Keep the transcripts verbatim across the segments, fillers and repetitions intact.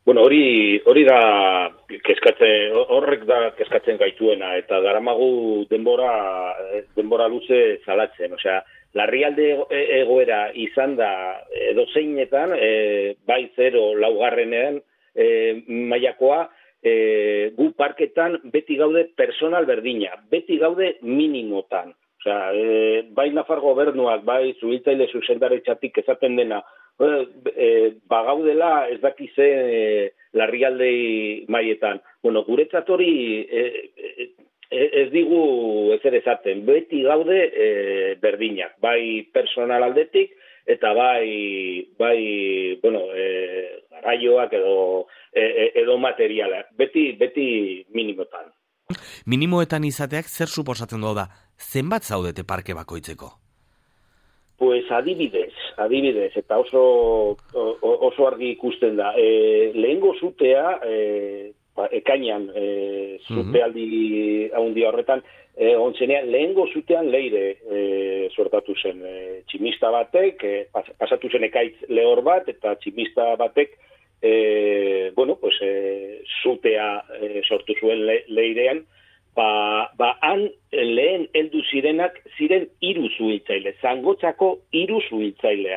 Bueno, hori hori da kezkatzen, horrek da kezkatzen gaituena, eta daramagu denbora denbora luze zalatzen. Osea, larrialde egoera izan da edozeinetan, e, bai zero laugarrenean e, mailakoa, e, gu parketan beti gaude personal berdina, beti gaude minimotan. Osea, e, bai Nafar gobernuak, bai zuhiltzaile zuzendaritzatik esaten dena, E, bagaudela ez dakize e, larrialdei maietan. Bueno, guretzat hori e, e, ez digu ezer esaten. Beti gaude e, berdinak, bai personal aldetik eta bai, bai bueno, e, garraioak edo, e, edo materialak. Beti, beti minimotan. Minimoetan izateak zer suposatzen du da? Zenbat zaudete parke bakoitzeko? Pues adibidez, adibidez, eta oso, oso argi ikusten da. E, lehengo zutea, e, ba, ekainan, e, zutealdi haundia horretan, e, ontzenean, lehengo zutean leire e, suertatu zen. E, tximista batek, e, pas, pasatu zen ekaitz lehor bat, eta tximista batek, e, bueno, pues, e, zutea e, sortu zuen le, leirean, Ba, ba, han lehen heldu zirenak ziren hiru zuhiltzaile, Zangotzako hiru zuhiltzaileak.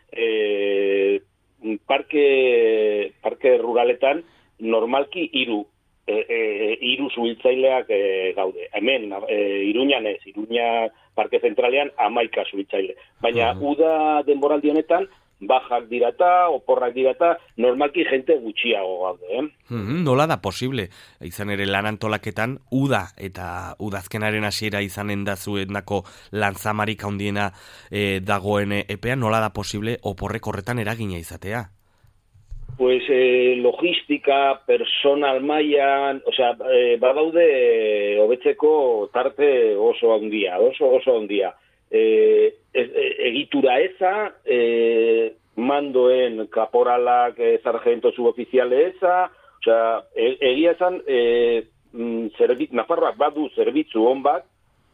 E, parke, parke ruraletan normalki hiru e, e, hiru zuhiltzaileak e, gaude. Hemen, e, Iruñan ez, Iruña parke zentralean hamaika zuhiltzaile. Baina uh-huh. uda denboraldi honetan, bajak dirata, oporrak dirata, normalki jente gutxiago gaude, eh? Hmm, nola da posible? Izan ere lan antolaketan, uda eta udazkenaren hasiera izanen da zuenako lanzamarik handiena eh, dagoen epean, nola da posible oporrek horretan eragina izatea? Pues eh, logistika, personal mailan, osea, eh, badaude hobetzeko tarte oso handia, oso oso handia. E, e, egitura eza, e, mandoen kaporalak, e, sargento subofiziale eza, osea, e, egia esan, e, zerbit, Nafarroak badu zerbitzu on bat,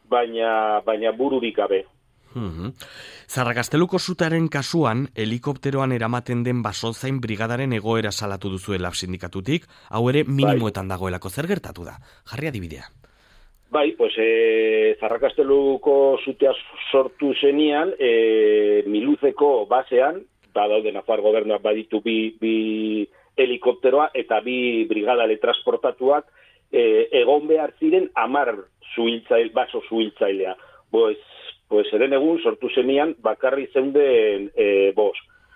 baina, baina bururik gabe. Hmm. Zarragasteluko sutaren kasuan, helikopteroan eramaten den basozain brigadaren egoera salatu duzuela sindikatutik, hau ere minimoetan dagoelako. Zer gertatu da? Jarri adibidea. Bai, pues e, Zarrakasteluko zutea sortu zenian, e, Miluzeko basean, ba daude Nafar gobernuak baditu bi, bi helikopteroa eta bi brigadale transportatuak, e, egon behar ziren hamar zuhiltzaile, baso zuhiltzailea. Pues, pues eren egun sortu zenian bakarri zeunden e, bos.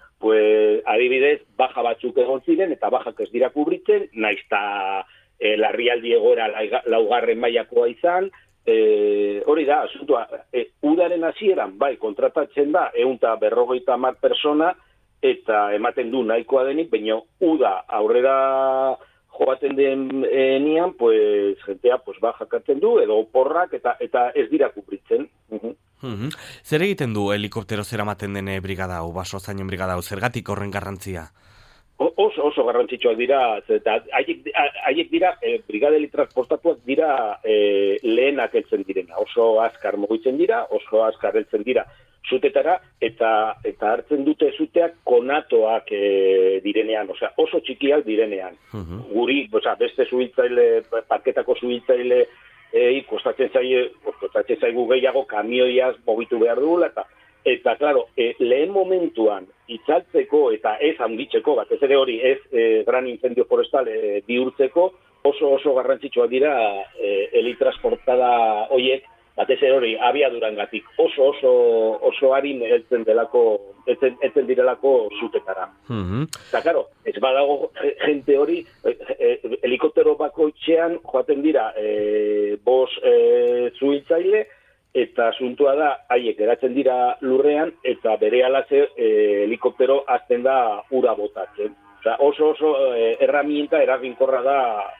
Pues adibidez, baja batzuk egon ziren eta bajak ez dira kubritzen, naizta E, larrialdi egoera laugarren mailakoa izan, e, hori da, asuntua, e, udaren hasieran, bai, kontratatzen da, ehun eta berrogeita hamar persona, eta ematen du nahikoa denik, baina uda aurrera joaten den e, nian, pues, jentea, pues, bajakatzen du, edo porrak, eta eta ez dira kubritzen. Uh-huh. Uh-huh. Zer egiten du helikoptero zeramaten den brigada hau, baso zainen brigada hau, zergatik horren garrantzia? Oso, oso garrantzitsuak dira, eta haiek, haiek dira, e, brigadeli transportatuak dira e, lehenak heltzen direna. Oso azkar mugitzen dira, oso azkar heltzen dira zutetara, eta eta hartzen dute zuteak konatoak e, direnean, osea, oso txikiak direnean. Uh-huh. Guri, osea, beste zuhiltzaile, parketako zuhiltzaile, e, kostatzen zaie, kostatzen zaigu gehiago kamioiaz mogitu behar duela, eta Eta, klaro, e, lehen momentuan itzaltzeko eta ez handitzeko, batez ere hori ez e, gran incendio forestal e, bihurtzeko, oso oso garrantzitsua dira e, helitransportada hoiek, batez ere hori abiadurangatik oso oso oso harin heltzen delako, heltzen, heltzen direlako zutetara. Mm-hmm. Eta, klaro, ez badago jente hori, e, e, helikoptero bakoitzean joaten dira e, bos e, zuhiltzaile, eta asuntua da, haiek geratzen dira lurrean, eta bere alaze e, helikoptero azten da ura botatzen. Osea, oso oso e, erramienta eraginkorra da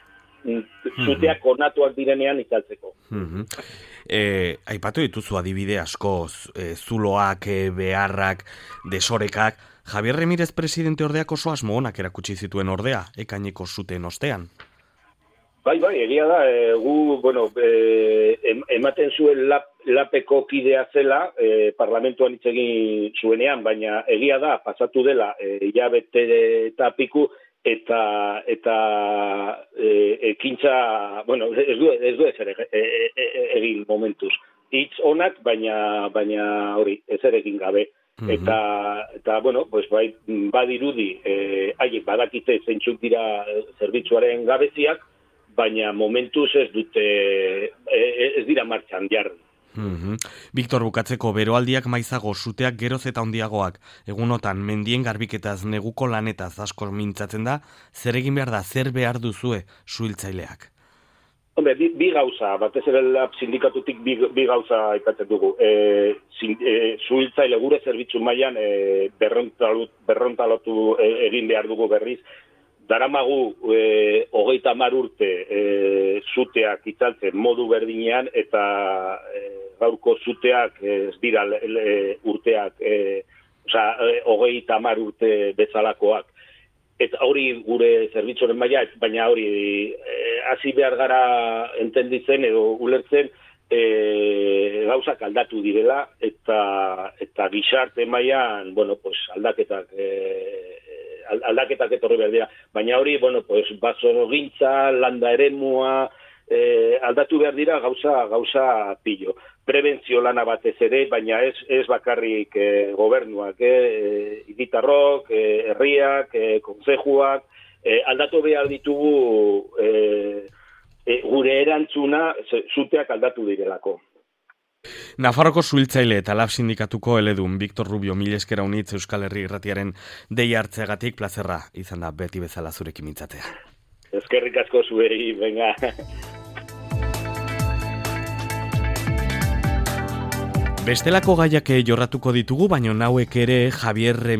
zuteak konatuak direnean itzaltzeko. Mm-hmm. E, aipatu dituzu adibide asko, e, zuloak, e, beharrak, desorekak. Javier Remirez presidente ordeak oso asmo onak erakutsi zituen ordea, ekaineko zuten ostean. Bai, bai, egia da, e, gu, bueno, e, ematen zuen lap, lapeko kidea zela, e, parlamentuan hitz egin zuenean, baina egia da, pasatu dela, e, hilabete eta piku, eta eta e, ekintza, bueno, ez du ez du ezer e, e, e, egin momentuz. Hitz onak, baina baina hori, ezer egin gabe. Mm-hmm. Eta eta bueno, pues bai badirudi eh haiek badakite zeintzuk dira zerbitzuaren gabeziak, baina momentuz ez dute ez dira martxan jarri. Mm-hmm. Victor, bukatzeko, beroaldiak maizago, suteak geroz eta handiagoak, egunotan mendien garbiketaz, neguko lanetaz asko mintzatzen da, zer egin behar da, zer behar duzue suhiltzaileak? Hombre, bi, bi gauza, batez ere lab sindikatutik bi, bi gauza aipatzen dugu. E, zin, e, suhiltzaile gure zerbitzu mailan e, berrontalotu e, egin behar dugu berriz. Daramagu e, hogeita hamar urte e, zuteak itzaltzen modu berdinean, eta e, gaurko zuteak ez dira le, le, urteak, e, oza, e, hogeita hamar urte bezalakoak. Eta hori gure zerbitzuaren maila, baina hori hasi e, behar gara entenditzen edo ulertzen e, gauzak aldatu direla, eta eta gizarte mailan, bueno, pues aldaketak e, aldaketak etorri behar dira. Baina hori, bueno, pues basogintza, landa eremua, e, aldatu behar dira gauza gauza pillo. Prebentzio lana batez ere, baina ez, ez bakarrik e, gobernuak, eh, hiritarrok, e, herriak, e, kontzejuak, e, aldatu behar ditugu e, e, gure erantzuna zuteak aldatu direlako. Nafarroko suhiltzaile eta lab sindikatuko eledun Victor Rubio, mila esker unitz Euskal Herri Irratiaren dei hartzeagatik, plazerra izan da beti bezala zurekin mintzatea. Eskerrik asko zuei, venga. Bestelako gaiak jorratuko ditugu, baina nauek ere Javier